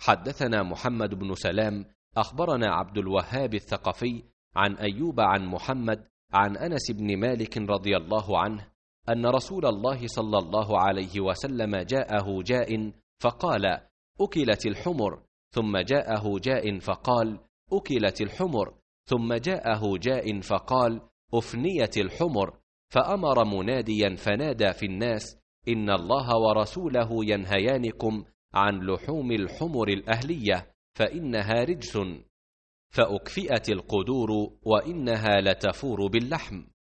حدثنا محمد بن سلام أخبرنا عبد الوهاب الثقفي عن أيوب عن محمد عن أنس بن مالك رضي الله عنه أن رسول الله صلى الله عليه وسلم جاءه جاء فقال: أكلت الحمر. ثم جاءه جاء فقال: أكلت الحمر. ثم جاءه جاء فقال: أفنيت الحمر. فأمر مناديا فنادى في الناس: إن الله ورسوله ينهيانكم عن لحوم الحمر الأهلية فإنها رجس. فأكفئت القدور وإنها لتفور باللحم.